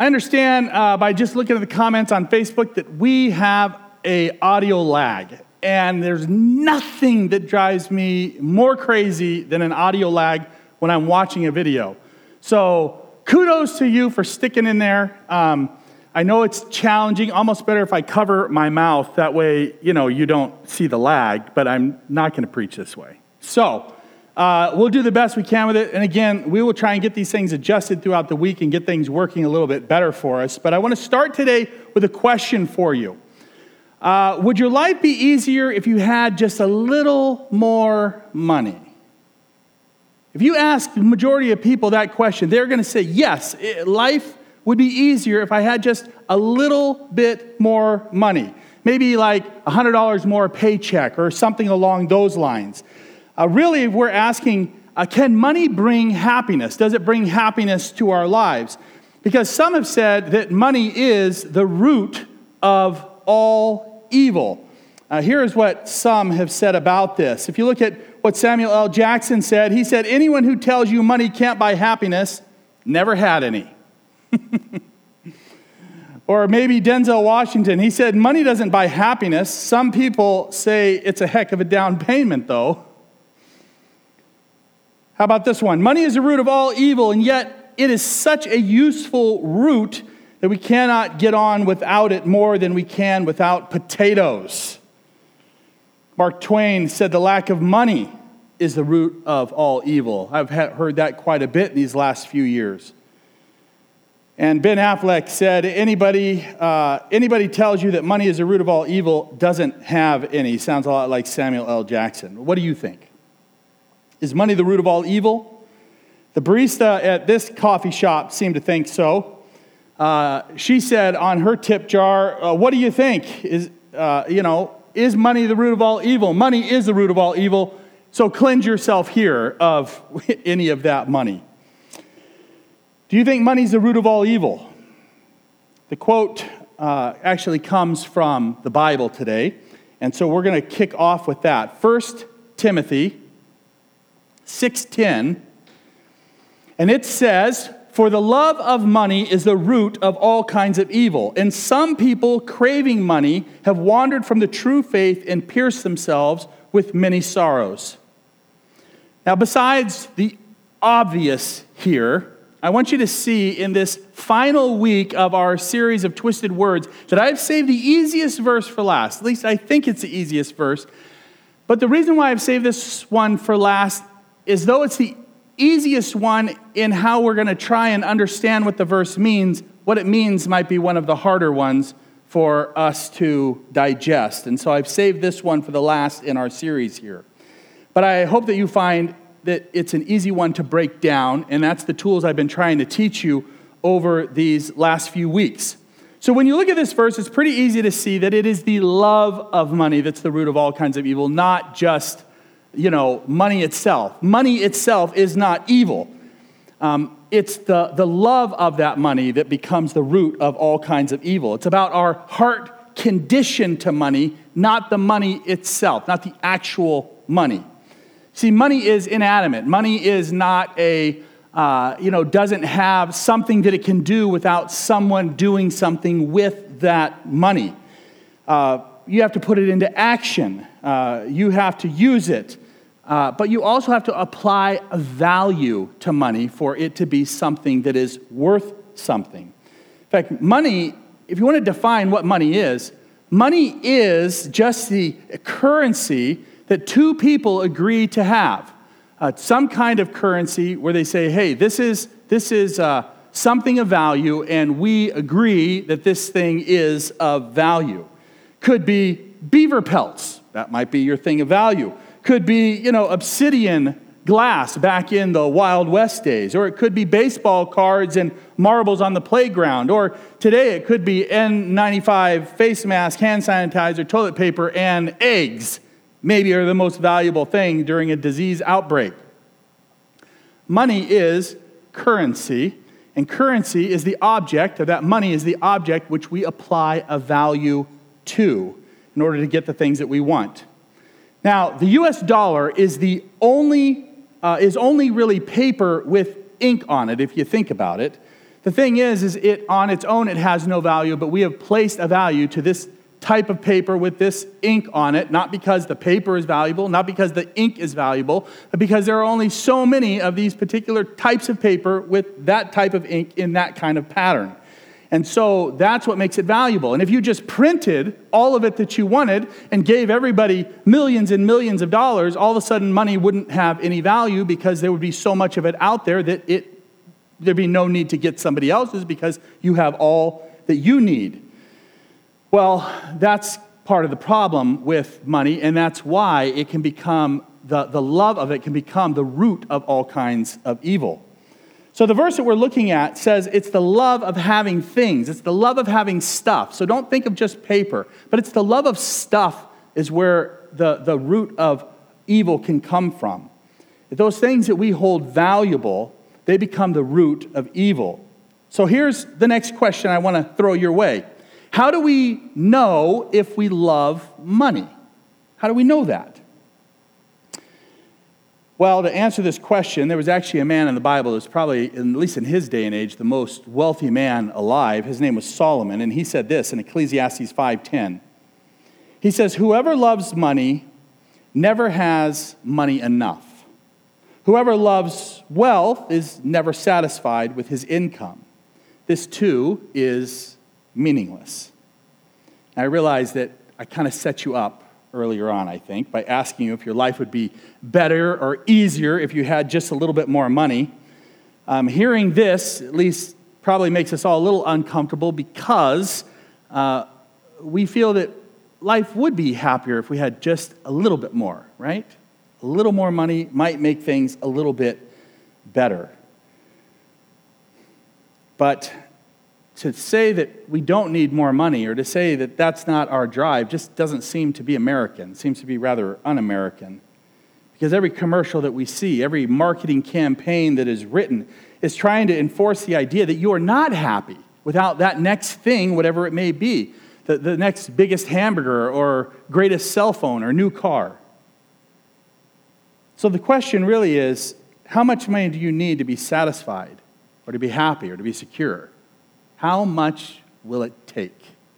I understand by just looking at the comments on Facebook that we have an audio lag. And there's nothing that drives me more crazy than an audio lag when I'm watching a video. So kudos to you for sticking in there. I know it's challenging, almost better if I cover my mouth. That way, you don't see the lag, but I'm not going to preach this way. So we'll do the best we can with it. And again, we will try and get these things adjusted throughout the week and get things working a little bit better for us. But I want to start today with a question for you. Would your life be easier if you had just a little more money? If you ask the majority of people that question, they're going to say, yes, life would be easier if I had just a little bit more money. Maybe like $100 more paycheck or something along those lines. Really, we're asking, can money bring happiness? Does it bring happiness to our lives? Because some have said that money is the root of all evil. Here is what some have said about this. If you look at what Samuel L. Jackson said, he said, anyone who tells you money can't buy happiness never had any. Or maybe Denzel Washington, he said, money doesn't buy happiness. Some people say it's a heck of a down payment, though. How about this one? Money is the root of all evil, and yet it is such a useful root that we cannot get on without it more than we can without potatoes. Mark Twain said the lack of money is the root of all evil. I've heard that quite a bit in these last few years. And Ben Affleck said, anybody tells you that money is the root of all evil doesn't have any. Sounds a lot like Samuel L. Jackson. What do you think? Is money the root of all evil? The barista at this coffee shop seemed to think so. She said on her tip jar, what do you think? Is money the root of all evil? Money is the root of all evil, so cleanse yourself here of any of that money. Do you think money's the root of all evil? The quote actually comes from the Bible today, and so we're going to kick off with that. 1 Timothy 6:10, and it says, for the love of money is the root of all kinds of evil, and some people craving money have wandered from the true faith and pierced themselves with many sorrows. Now, besides the obvious here, I want you to see in this final week of our series of Twisted Words that I've saved the easiest verse for last. At least I think it's the easiest verse. But the reason why I've saved this one for last is though it's the easiest one in how we're going to try and understand what the verse means, what it means might be one of the harder ones for us to digest. And so I've saved this one for the last in our series here. But I hope that you find that it's an easy one to break down, and that's the tools I've been trying to teach you over these last few weeks. So when you look at this verse, it's pretty easy to see that it is the love of money that's the root of all kinds of evil, not just, money itself. Money itself is not evil. It's the love of that money that becomes the root of all kinds of evil. It's about our heart condition to money, not the money itself, not the actual money. See, money is inanimate. Money is not doesn't have something that it can do without someone doing something with that money. You have to put it into action. You have to use it. But you also have to apply a value to money for it to be something that is worth something. In fact, money, if you want to define what money is just the currency that two people agree to have. Some kind of currency where they say, hey, this is something of value, and we agree that this thing is of value. Could be beaver pelts. That might be your thing of value. Could be, obsidian glass back in the Wild West days. Or it could be baseball cards and marbles on the playground. Or today it could be N95 face mask, hand sanitizer, toilet paper, and eggs. Maybe are the most valuable thing during a disease outbreak. Money is currency, and currency is the object, or that money is the object which we apply a value to in order to get the things that we want. Now, the U.S. dollar is only really paper with ink on it, if you think about it. The thing is it on its own, it has no value, but we have placed a value to this type of paper with this ink on it, not because the paper is valuable, not because the ink is valuable, but because there are only so many of these particular types of paper with that type of ink in that kind of pattern. And so that's what makes it valuable. And if you just printed all of it that you wanted and gave everybody millions and millions of dollars, all of a sudden money wouldn't have any value because there would be so much of it out there that there'd be no need to get somebody else's because you have all that you need. Well, that's part of the problem with money, and that's why it can become, the love of it can become the root of all kinds of evil. So the verse that we're looking at says it's the love of having things. It's the love of having stuff. So don't think of just paper, but it's the love of stuff is where the root of evil can come from. Those things that we hold valuable, they become the root of evil. So here's the next question I want to throw your way. How do we know if we love money? How do we know that? Well, to answer this question, there was actually a man in the Bible that was probably, at least in his day and age, the most wealthy man alive. His name was Solomon, and he said this in Ecclesiastes 5:10. He says, "Whoever loves money never has money enough. Whoever loves wealth is never satisfied with his income. This too is meaningless." I realize that I kind of set you up earlier on, I think, by asking you if your life would be better or easier if you had just a little bit more money. Hearing this, at least, probably makes us all a little uncomfortable because we feel that life would be happier if we had just a little bit more, right? A little more money might make things a little bit better. But to say that we don't need more money or to say that that's not our drive just doesn't seem to be American. It seems to be rather un-American. Because every commercial that we see, every marketing campaign that is written is trying to enforce the idea that you are not happy without that next thing, whatever it may be, the next biggest hamburger or greatest cell phone or new car. So the question really is, how much money do you need to be satisfied or to be happy or to be secure? How much will it take?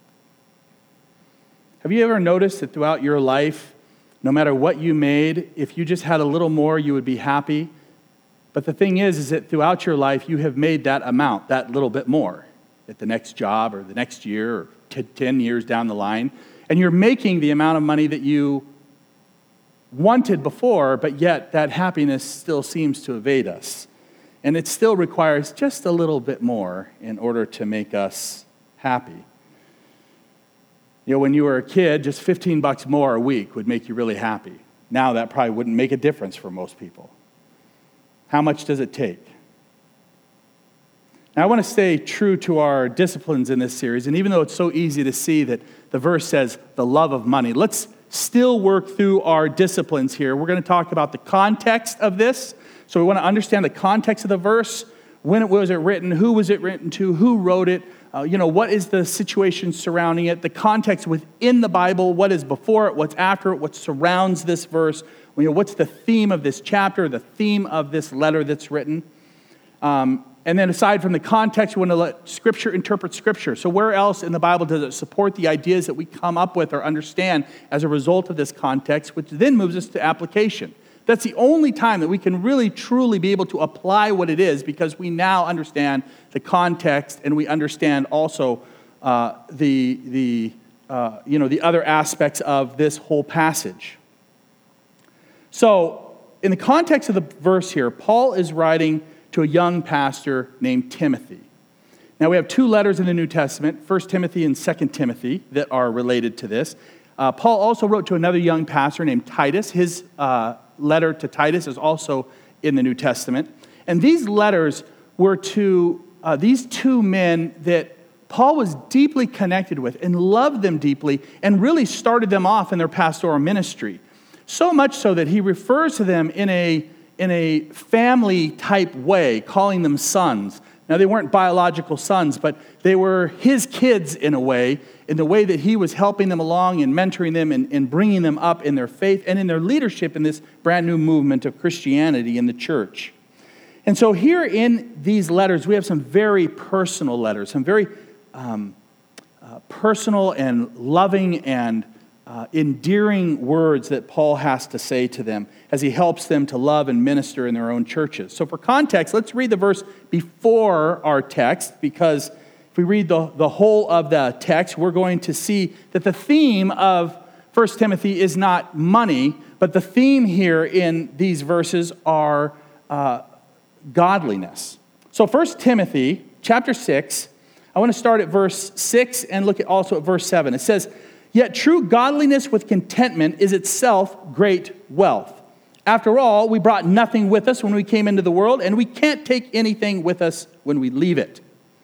Have you ever noticed that throughout your life, no matter what you made, if you just had a little more, you would be happy? But the thing is that throughout your life, you have made that amount, that little bit more, at the next job or the next year or 10 years down the line. And you're making the amount of money that you wanted before, but yet that happiness still seems to evade us. And it still requires just a little bit more in order to make us happy. You know, when you were a kid, just $15 more a week would make you really happy. Now that probably wouldn't make a difference for most people. How much does it take? Now, I want to stay true to our disciplines in this series, and even though it's so easy to see that the verse says the love of money, let's still work through our disciplines here. We're going to talk about the context of this. So we want to understand the context of the verse. When was it written? Who was it written to? Who wrote it? What is the situation surrounding it? The context within the Bible. What is before it? What's after it? What surrounds this verse? What's the theme of this chapter? The theme of this letter that's written? And then aside from the context, we want to let Scripture interpret Scripture. So where else in the Bible does it support the ideas that we come up with or understand as a result of this context, which then moves us to application? That's the only time that we can really, truly be able to apply what it is because we now understand the context and we understand also the other aspects of this whole passage. So in the context of the verse here, Paul is writing to a young pastor named Timothy. Now we have two letters in the New Testament, 1 Timothy and 2 Timothy, that are related to this. Paul also wrote to another young pastor named Titus. His letter to Titus is also in the New Testament. And these letters were to these two men that Paul was deeply connected with and loved them deeply and really started them off in their pastoral ministry. So much so that he refers to them in a family-type way, calling them sons. Now, they weren't biological sons, but they were his kids in a way, in the way that he was helping them along and mentoring them and bringing them up in their faith and in their leadership in this brand new movement of Christianity in the church. And so here in these letters, we have some very personal letters, some very personal and loving and endearing words that Paul has to say to them as he helps them to love and minister in their own churches. So for context, let's read the verse before our text, because if we read the whole of the text, we're going to see that the theme of 1 Timothy is not money, but the theme here in these verses are godliness. So 1 Timothy chapter 6, I want to start at verse 6 and look also at verse 7. It says, "Yet true godliness with contentment is itself great wealth. After all, we brought nothing with us when we came into the world, and we can't take anything with us when we leave it."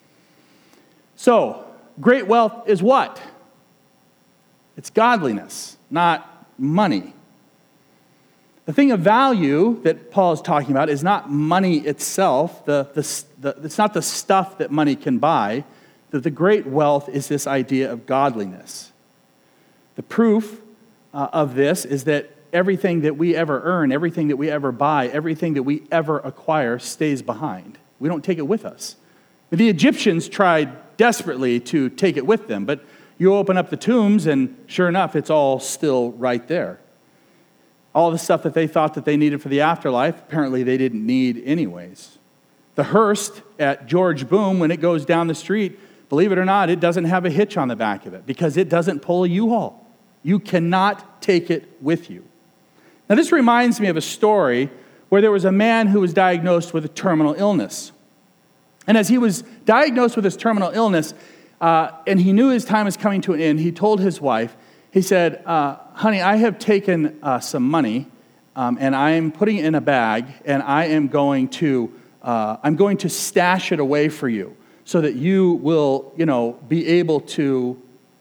So, great wealth is what? It's godliness, not money. The thing of value that Paul is talking about is not money itself. It's not the stuff that money can buy. The great wealth is this idea of godliness. The proof of this is that everything that we ever earn, everything that we ever buy, everything that we ever acquire stays behind. We don't take it with us. The Egyptians tried desperately to take it with them, but you open up the tombs and sure enough, it's all still right there. All the stuff that they thought that they needed for the afterlife, apparently they didn't need anyways. The hearse at George Boom, when it goes down the street, believe it or not, it doesn't have a hitch on the back of it because it doesn't pull a U-Haul. You cannot take it with you. Now, this reminds me of a story where there was a man who was diagnosed with a terminal illness. And as he was diagnosed with this terminal illness, and he knew his time was coming to an end, he told his wife, he said, "Honey, I have taken some money, and I am putting it in a bag, and I'm going to stash it away for you, so that you will, be able to,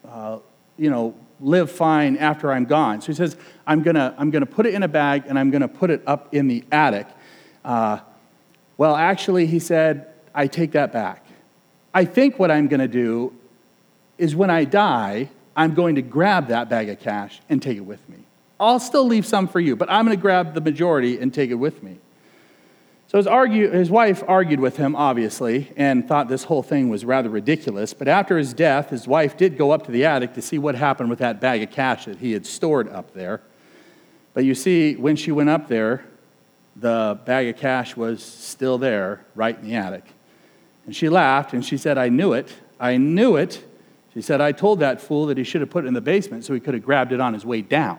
live fine after I'm gone." So he says, I'm gonna put it in a bag, and I'm gonna put it up in the attic. Well, actually, he said, I take that back. I think what I'm gonna do is when I die, I'm going to grab that bag of cash and take it with me. I'll still leave some for you, but I'm going to grab the majority and take it with me. So his wife argued with him, obviously, and thought this whole thing was rather ridiculous. But after his death, his wife did go up to the attic to see what happened with that bag of cash that he had stored up there. But you see, when she went up there, the bag of cash was still there, right in the attic. And she laughed, and she said, I knew it. She said, I told that fool that he should have put it in the basement so he could have grabbed it on his way down.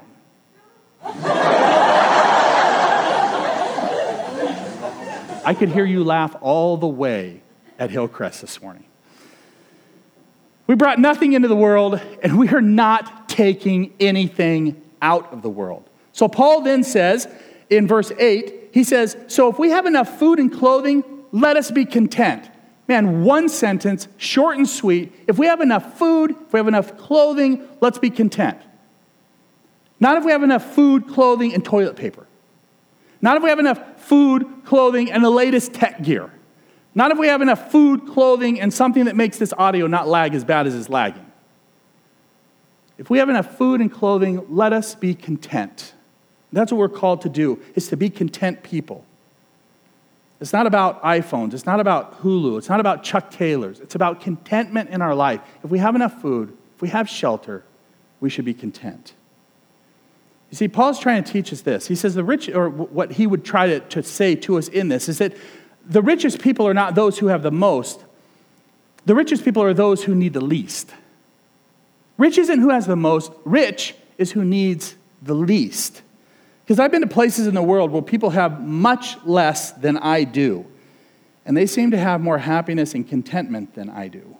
I could hear you laugh all the way at Hillcrest this morning. We brought nothing into the world, and we are not taking anything out of the world. So Paul then says, in verse 8, he says, so if we have enough food and clothing, let us be content. Man, one sentence, short and sweet. If we have enough food, if we have enough clothing, let's be content. Not if we have enough food, clothing, and toilet paper. Not if we have enough food, clothing, and the latest tech gear. Not if we have enough food, clothing, and something that makes this audio not lag as bad as it's lagging. If we have enough food and clothing, let us be content. That's what we're called to do, is to be content people. It's not about iPhones. It's not about Hulu. It's not about Chuck Taylors. It's about contentment in our life. If we have enough food, if we have shelter, we should be content. You see, Paul's trying to teach us this. He says the rich, or what he would try to say to us in this, is that the richest people are not those who have the most. The richest people are those who need the least. Rich isn't who has the most. Rich is who needs the least. Because I've been to places in the world where people have much less than I do, and they seem to have more happiness and contentment than I do.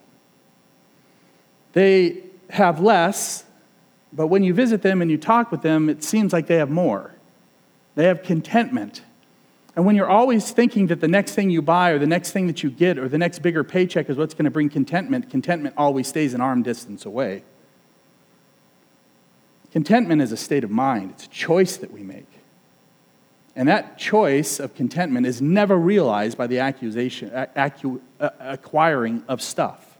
They have less, but when you visit them and you talk with them, it seems like they have more. They have contentment. And when you're always thinking that the next thing you buy or the next thing that you get or the next bigger paycheck is what's going to bring contentment, contentment always stays an arm distance away. Contentment is a state of mind. It's a choice that we make. And that choice of contentment is never realized by the acquiring of stuff.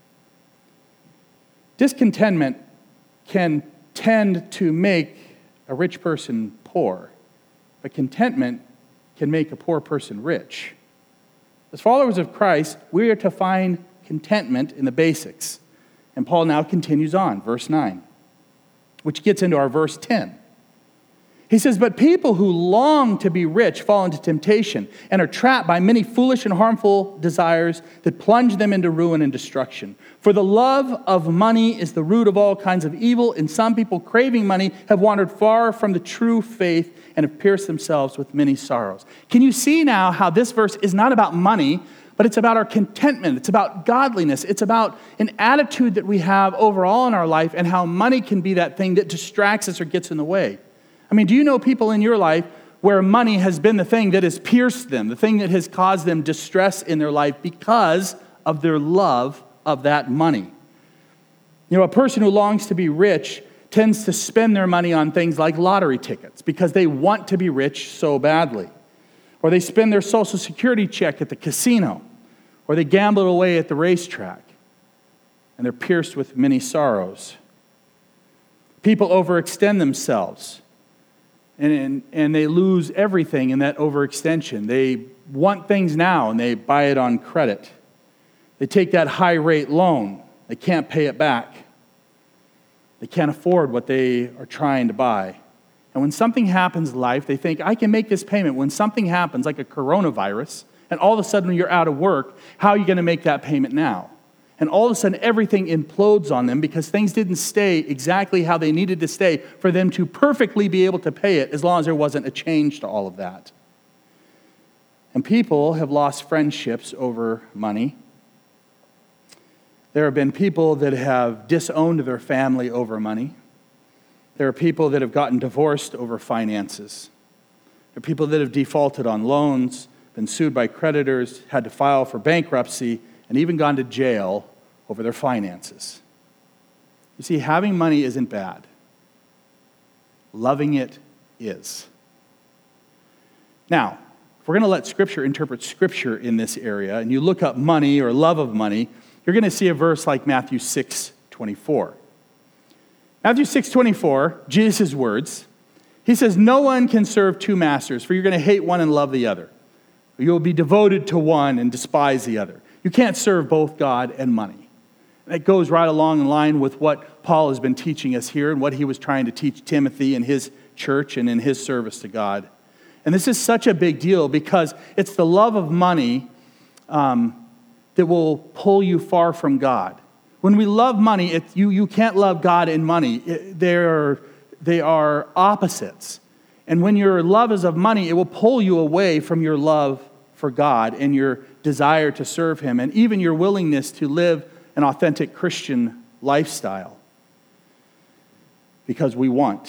Discontentment can tend to make a rich person poor, but contentment can make a poor person rich. As followers of Christ, we are to find contentment in the basics. And Paul now continues on, verse 9, which gets into our verse 10. He says, but people who long to be rich fall into temptation and are trapped by many foolish and harmful desires that plunge them into ruin and destruction. For the love of money is the root of all kinds of evil, and some people craving money have wandered far from the true faith and have pierced themselves with many sorrows. Can you see now how this verse is not about money, but it's about our contentment. It's about godliness. It's about an attitude that we have overall in our life and how money can be that thing that distracts us or gets in the way. I mean, do you know people in your life where money has been the thing that has pierced them, the thing that has caused them distress in their life because of their love of that money? You know, a person who longs to be rich tends to spend their money on things like lottery tickets because they want to be rich so badly. Or they spend their Social Security check at the casino. Or they gamble away at the racetrack. And they're pierced with many sorrows. People overextend themselves. And they lose everything in that overextension. They want things now and they buy it on credit. They take that high rate loan. They can't pay it back. They can't afford what they are trying to buy. And when something happens in life, they think, I can make this payment. When something happens, like a coronavirus, and all of a sudden you're out of work, how are you going to make that payment now? And all of a sudden, everything implodes on them because things didn't stay exactly how they needed to stay for them to perfectly be able to pay it as long as there wasn't a change to all of that. And people have lost friendships over money. There have been people that have disowned their family over money. There are people that have gotten divorced over finances. There are people that have defaulted on loans, been sued by creditors, had to file for bankruptcy, and even gone to jail over their finances. You see, having money isn't bad. Loving it is. Now, if we're going to let Scripture interpret Scripture in this area, and you look up money or love of money, you're going to see a verse like Matthew 6:24. Matthew 6:24, Jesus' words, he says, no one can serve two masters, for you're going to hate one and love the other. Or you'll be devoted to one and despise the other. You can't serve both God and money. And that goes right along in line with what Paul has been teaching us here and what he was trying to teach Timothy in his church and in his service to God. And this is such a big deal because it's the love of money that will pull you far from God. When we love money, you can't love God and money. They are opposites. And when your love is of money, it will pull you away from your love for God and your desire to serve Him, and even your willingness to live an authentic Christian lifestyle. Because we want.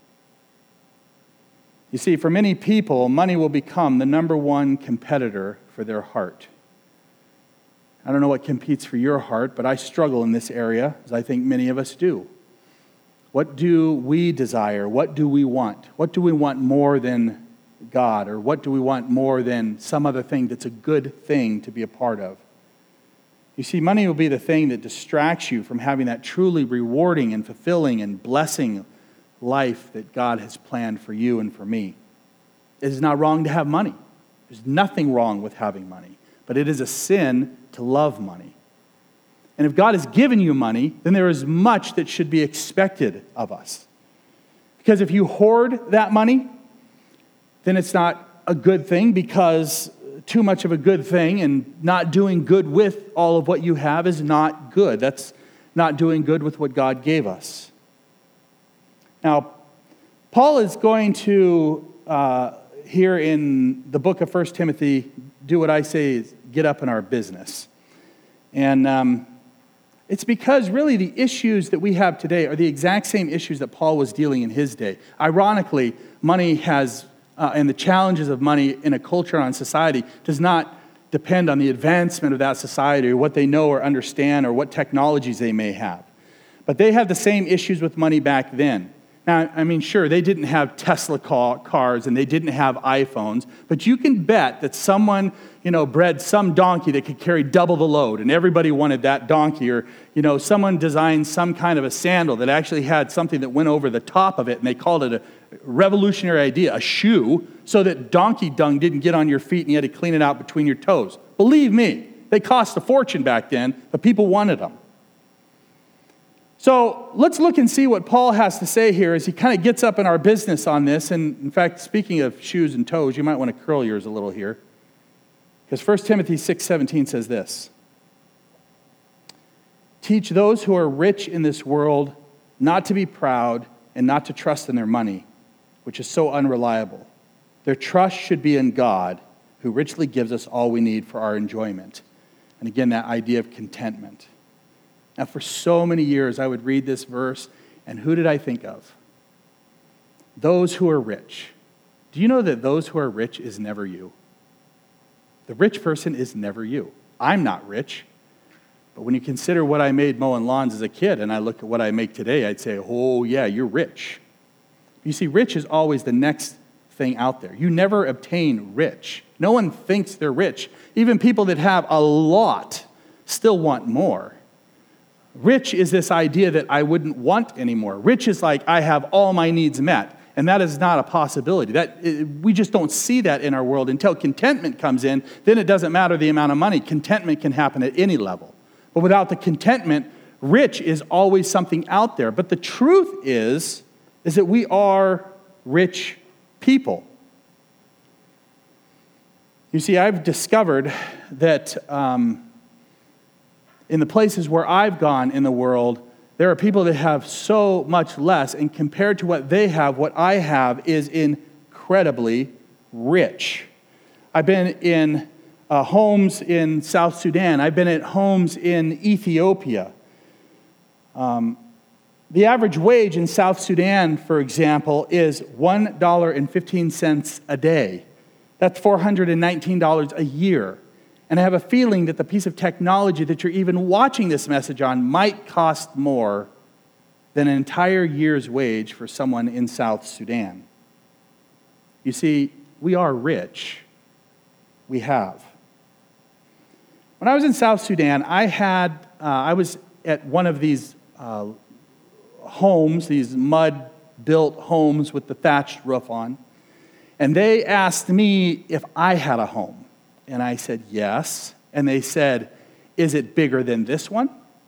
You see, for many people, money will become the number one competitor for their heart. I don't know what competes for your heart, but I struggle in this area, as I think many of us do. What do we desire? What do we want? What do we want more than God? Or what do we want more than some other thing that's a good thing to be a part of? You see, money will be the thing that distracts you from having that truly rewarding and fulfilling and blessing life that God has planned for you and for me. It is not wrong to have money. There's nothing wrong with having money. But it is a sin to love money. And if God has given you money, then there is much that should be expected of us. Because if you hoard that money, then it's not a good thing, because too much of a good thing and not doing good with all of what you have is not good. That's not doing good with what God gave us. Now, Paul is going to, here in the book of 1 Timothy, do what I say is get up in our business. And it's because really the issues that we have today are the exact same issues that Paul was dealing in his day. Ironically, money has, and the challenges of money in a culture and society does not depend on the advancement of that society or what they know or understand or what technologies they may have. But they had the same issues with money back then. Now, I mean, sure, they didn't have Tesla cars and they didn't have iPhones, but you can bet that someone, bred some donkey that could carry double the load, and everybody wanted that donkey. Or, someone designed some kind of a sandal that actually had something that went over the top of it, and they called it revolutionary idea, a shoe, so that donkey dung didn't get on your feet and you had to clean it out between your toes. Believe me, they cost a fortune back then, but people wanted them. So let's look and see what Paul has to say here as he kind of gets up in our business on this. And in fact, speaking of shoes and toes, you might want to curl yours a little here. Because 1 Timothy 6:17 says this: teach those who are rich in this world not to be proud and not to trust in their money, which is so unreliable. Their trust should be in God, who richly gives us all we need for our enjoyment. And again, that idea of contentment. Now, for so many years, I would read this verse, and who did I think of? Those who are rich. Do you know that those who are rich is never you? The rich person is never you. I'm not rich. But when you consider what I made mowing lawns as a kid, and I look at what I make today, I'd say, oh yeah, you're rich. You see, rich is always the next thing out there. You never obtain rich. No one thinks they're rich. Even people that have a lot still want more. Rich is this idea that I wouldn't want anymore. Rich is like, I have all my needs met. And that is not a possibility. We just don't see that in our world until contentment comes in. Then it doesn't matter the amount of money. Contentment can happen at any level. But without the contentment, rich is always something out there. But the truth is that we are rich people. You see, I've discovered that in the places where I've gone in the world, there are people that have so much less, and compared to what they have, what I have is incredibly rich. I've been in homes in South Sudan. I've been at homes in Ethiopia. The average wage in South Sudan, for example, is $1.15 a day. That's $419 a year. And I have a feeling that the piece of technology that you're even watching this message on might cost more than an entire year's wage for someone in South Sudan. You see, we are rich. We have. When I was in South Sudan, I was at one of these homes, these mud-built homes with the thatched roof on, and they asked me if I had a home. And I said, yes. And they said, is it bigger than this one?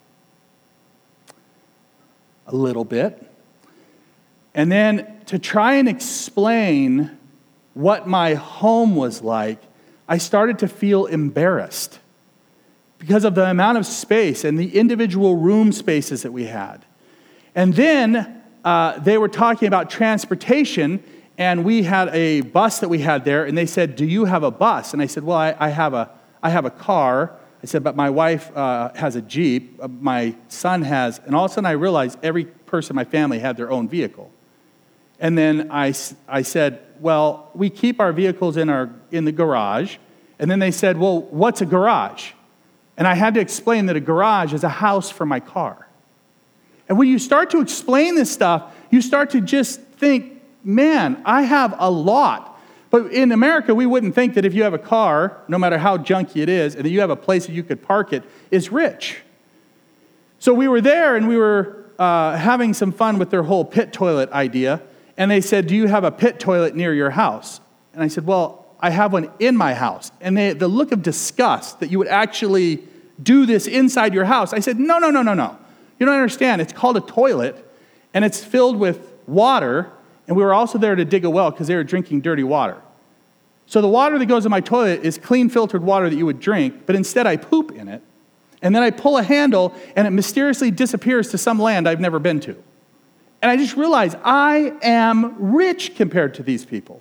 A little bit. And then to try and explain what my home was like, I started to feel embarrassed because of the amount of space and the individual room spaces that we had. And then they were talking about transportation, and we had a bus that we had there, and they said, do you have a bus? And I said, well, I have a car. I said, but my wife has a Jeep. My son has, and all of a sudden I realized every person in my family had their own vehicle. And then I said, well, we keep our vehicles in the garage. And then they said, well, what's a garage? And I had to explain that a garage is a house for my car. And when you start to explain this stuff, you start to just think, man, I have a lot. But in America, we wouldn't think that if you have a car, no matter how junky it is, and that you have a place that you could park it, is rich. So we were there, and we were having some fun with their whole pit toilet idea. And they said, do you have a pit toilet near your house? And I said, well, I have one in my house. And the look of disgust that you would actually do this inside your house. I said, no. You don't understand. It's called a toilet, and it's filled with water. And we were also there to dig a well because they were drinking dirty water. So the water that goes in my toilet is clean filtered water that you would drink, but instead I poop in it. And then I pull a handle, and it mysteriously disappears to some land I've never been to. And I just realized I am rich compared to these people.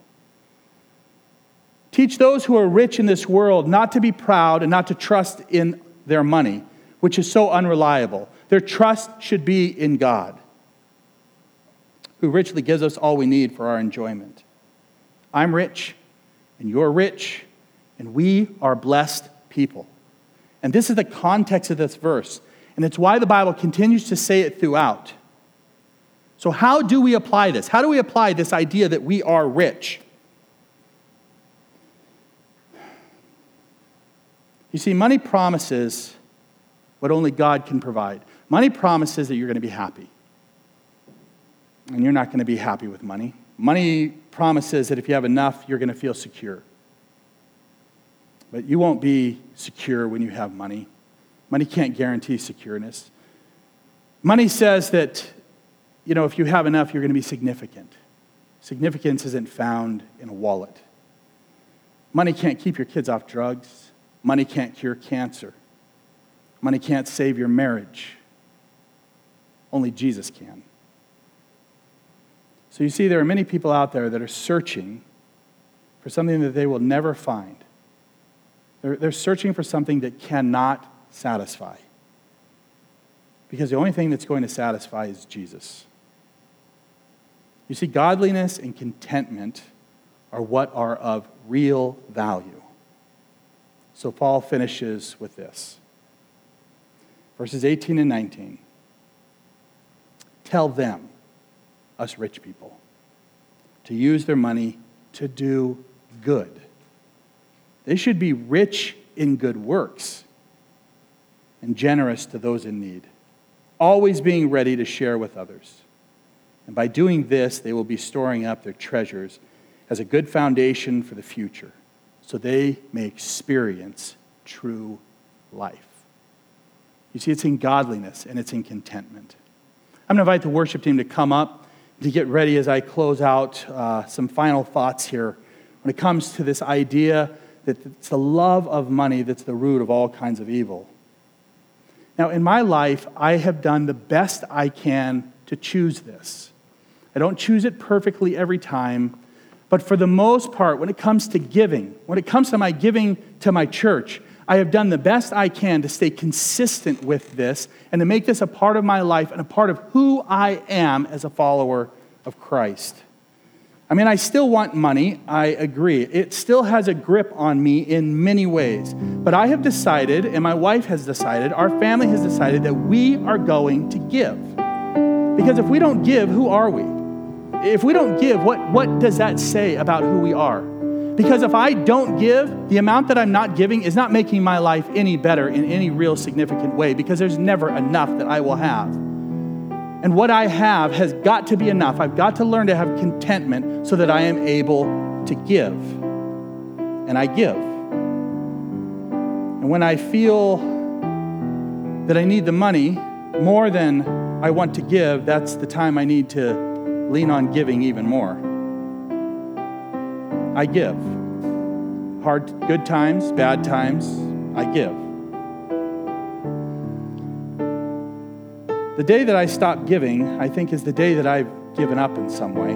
Teach those who are rich in this world not to be proud and not to trust in their money, which is so unreliable. Their trust should be in God, who richly gives us all we need for our enjoyment. I'm rich, and you're rich, and we are blessed people. And this is the context of this verse, and it's why the Bible continues to say it throughout. So how do we apply this? How do we apply this idea that we are rich? You see, money promises what only God can provide. Money promises that you're going to be happy. And you're not going to be happy with money. Money promises that if you have enough, you're going to feel secure. But you won't be secure when you have money. Money can't guarantee secureness. Money says that, if you have enough, you're going to be significant. Significance isn't found in a wallet. Money can't keep your kids off drugs. Money can't cure cancer. Money can't save your marriage. Only Jesus can. So you see, there are many people out there that are searching for something that they will never find. They're searching for something that cannot satisfy. Because the only thing that's going to satisfy is Jesus. You see, godliness and contentment are what are of real value. So Paul finishes with this. Verses 18 and 19. Tell them, us rich people, to use their money to do good. They should be rich in good works and generous to those in need, always being ready to share with others. And by doing this, they will be storing up their treasures as a good foundation for the future, so they may experience true life. You see, it's in godliness and it's in contentment. I'm going to invite the worship team to come up to get ready as I close out some final thoughts here when it comes to this idea that it's the love of money that's the root of all kinds of evil. Now, in my life, I have done the best I can to choose this. I don't choose it perfectly every time, but for the most part, when it comes to giving, when it comes to my giving to my church, I have done the best I can to stay consistent with this and to make this a part of my life and a part of who I am as a follower of Christ. I mean, I still want money, I agree. It still has a grip on me in many ways. But I have decided, and my wife has decided, our family has decided that we are going to give. Because if we don't give, who are we? If we don't give, what does that say about who we are? Because if I don't give, the amount that I'm not giving is not making my life any better in any real significant way, because there's never enough that I will have. And what I have has got to be enough. I've got to learn to have contentment so that I am able to give. And I give. And when I feel that I need the money more than I want to give, that's the time I need to lean on giving even more. I give. Good times, bad times, I give. The day that I stop giving, I think, is the day that I've given up in some way.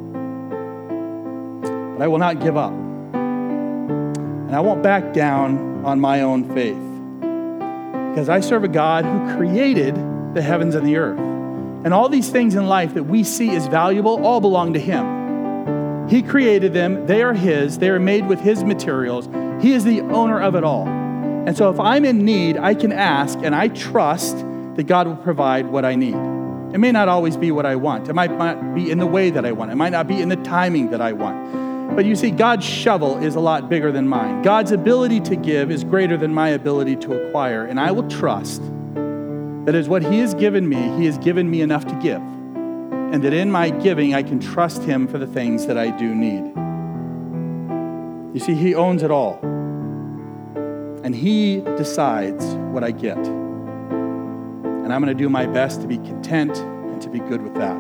But I will not give up. And I won't back down on my own faith. Because I serve a God who created the heavens and the earth. And all these things in life that we see as valuable all belong to Him. He created them. They are His. They are made with His materials. He is the owner of it all. And so if I'm in need, I can ask, and I trust that God will provide what I need. It may not always be what I want. It might not be in the way that I want. It might not be in the timing that I want. But you see, God's shovel is a lot bigger than mine. God's ability to give is greater than my ability to acquire. And I will trust that as what He has given me enough to give. And that in my giving, I can trust Him for the things that I do need. You see, He owns it all. And He decides what I get. And I'm going to do my best to be content and to be good with that.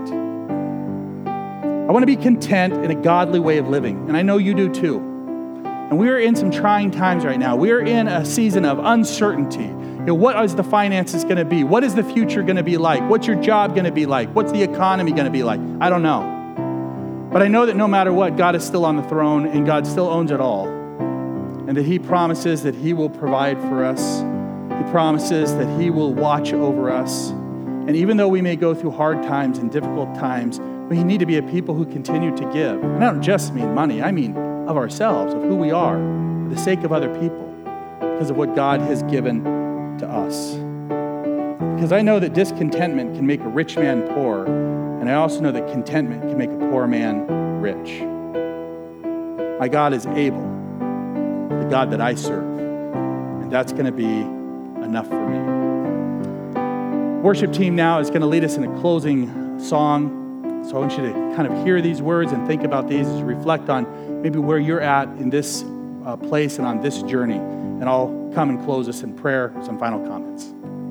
I want to be content in a godly way of living. And I know you do too. And we are in some trying times right now. We are in a season of uncertainty. What is the finances going to be? What is the future going to be like? What's your job going to be like? What's the economy going to be like? I don't know. But I know that no matter what, God is still on the throne and God still owns it all. And that He promises that He will provide for us. He promises that He will watch over us. And even though we may go through hard times and difficult times, we need to be a people who continue to give. And I don't just mean money. I mean of ourselves, of who we are, for the sake of other people, because of what God has given to us. Because I know that discontentment can make a rich man poor, and I also know that contentment can make a poor man rich. My God is able, the God that I serve, and that's going to be enough for me. Worship team now is going to lead us in a closing song. So I want you to kind of hear these words and think about these as you reflect on maybe where you're at in this place and on this journey. And I'll come and close us in prayer, some final comments.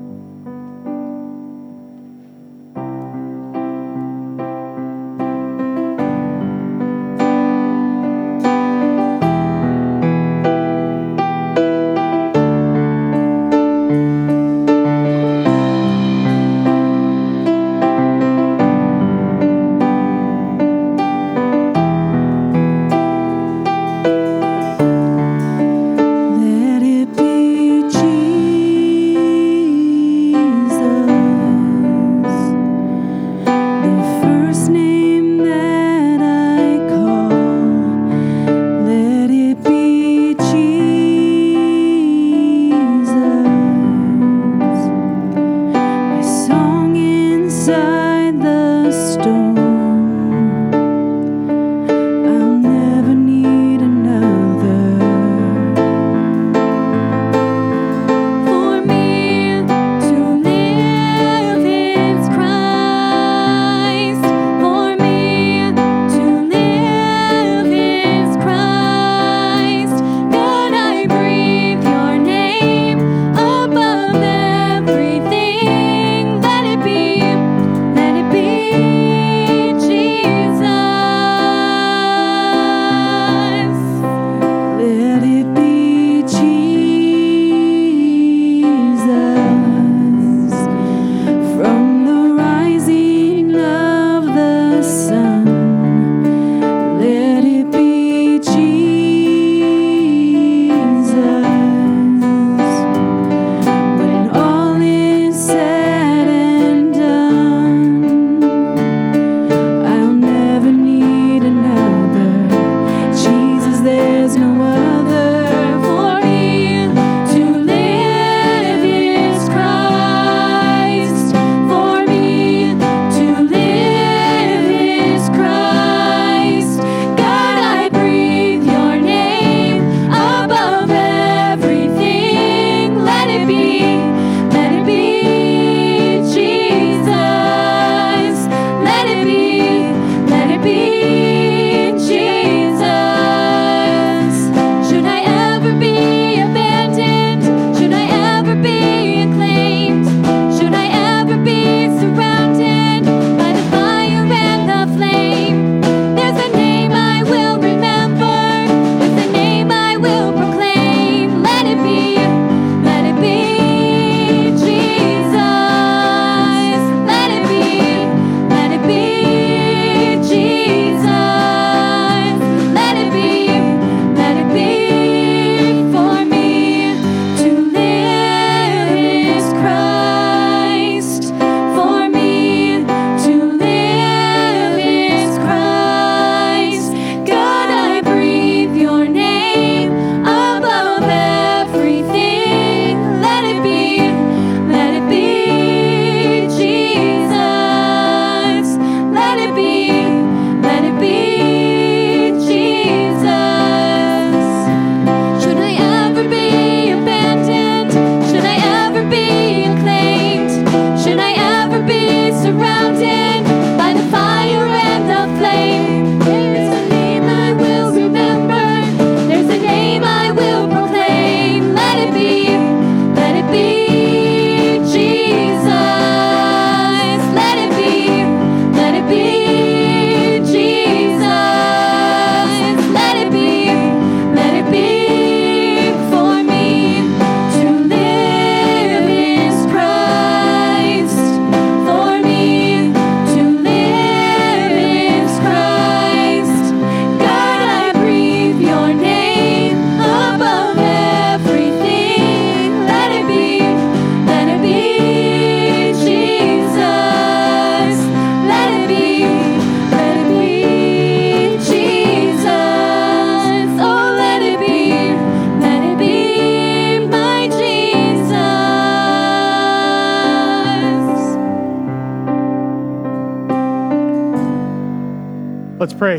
Let's pray.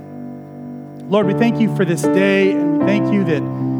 Lord, we thank you for this day, and we thank you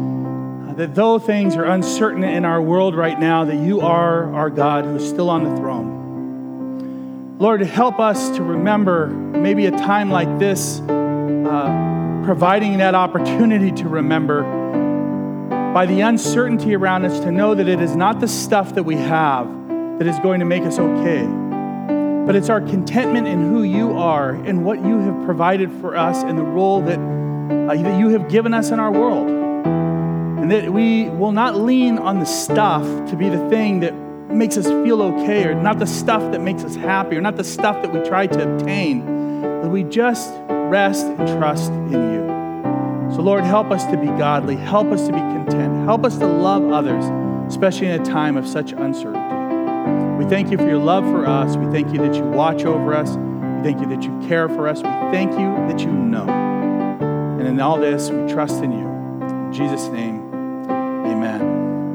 that though things are uncertain in our world right now, that you are our God who's still on the throne. Lord, help us to remember maybe a time like this, providing that opportunity to remember by the uncertainty around us, to know that it is not the stuff that we have that is going to make us okay, but it's our contentment in who you are and what you have provided for us and the role that you have given us in our world. And that we will not lean on the stuff to be the thing that makes us feel okay, or not the stuff that makes us happy, or not the stuff that we try to obtain, but we just rest and trust in you. So Lord, help us to be godly, help us to be content, help us to love others, especially in a time of such uncertainty. We thank you for your love for us. We thank you that you watch over us. We thank you that you care for us. We thank you that you know. And in all this, we trust in you. In Jesus' name, amen.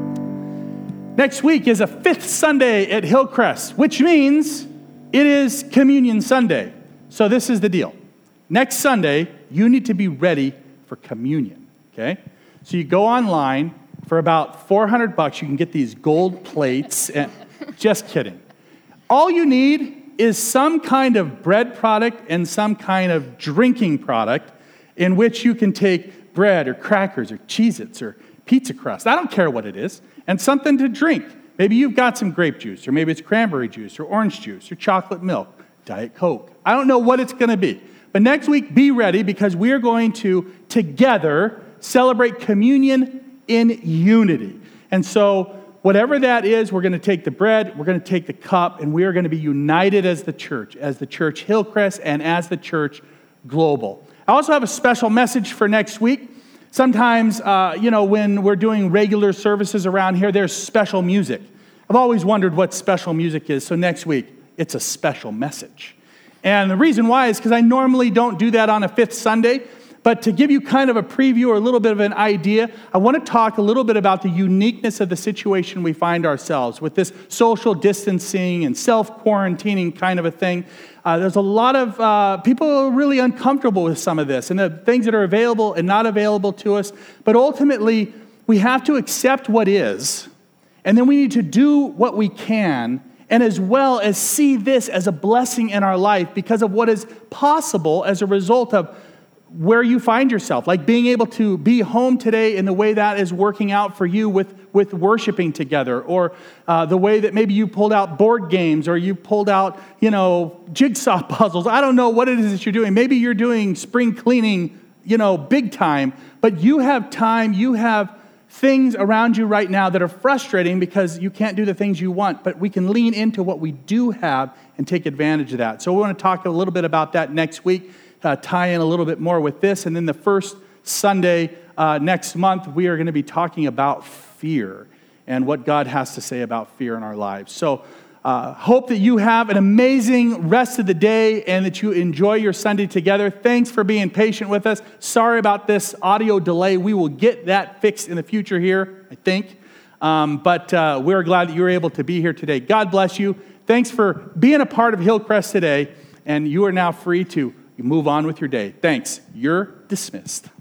Next week is a fifth Sunday at Hillcrest, which means it is Communion Sunday. So this is the deal. Next Sunday, you need to be ready for communion, okay? So you go online for about $400. You can get these gold plates. And just kidding. All you need is some kind of bread product and some kind of drinking product in which you can take bread or crackers or Cheez-Its or pizza crust. I don't care what it is. And something to drink. Maybe you've got some grape juice, or maybe it's cranberry juice, or orange juice, or chocolate milk, Diet Coke. I don't know what it's going to be. But next week, be ready, because we are going to, together, celebrate communion in unity. And so, whatever that is, we're going to take the bread, we're going to take the cup, and we are going to be united as the church Hillcrest, and as the church global. I also have a special message for next week. Sometimes, when we're doing regular services around here, there's special music. I've always wondered what special music is, so next week, it's a special message. And the reason why is because I normally don't do that on a fifth Sunday, but to give you kind of a preview or a little bit of an idea, I want to talk a little bit about the uniqueness of the situation we find ourselves with this social distancing and self-quarantining kind of a thing. There's a lot of people are really uncomfortable with some of this and the things that are available and not available to us. But ultimately, we have to accept what is, and then we need to do what we can, and as well as see this as a blessing in our life because of what is possible as a result of where you find yourself, like being able to be home today in the way that is working out for you with worshiping together, or the way that maybe you pulled out board games, or you pulled out, jigsaw puzzles. I don't know what it is that you're doing. Maybe you're doing spring cleaning, big time, but you have time, you have things around you right now that are frustrating because you can't do the things you want, but we can lean into what we do have and take advantage of that. So we want to talk a little bit about that next week. Tie in a little bit more with this. And then the first Sunday next month, we are going to be talking about fear and what God has to say about fear in our lives. So hope that you have an amazing rest of the day and that you enjoy your Sunday together. Thanks for being patient with us. Sorry about this audio delay. We will get that fixed in the future here, I think. But we're glad that you were able to be here today. God bless you. Thanks for being a part of Hillcrest today. And you are now free to move on with your day. Thanks. You're dismissed.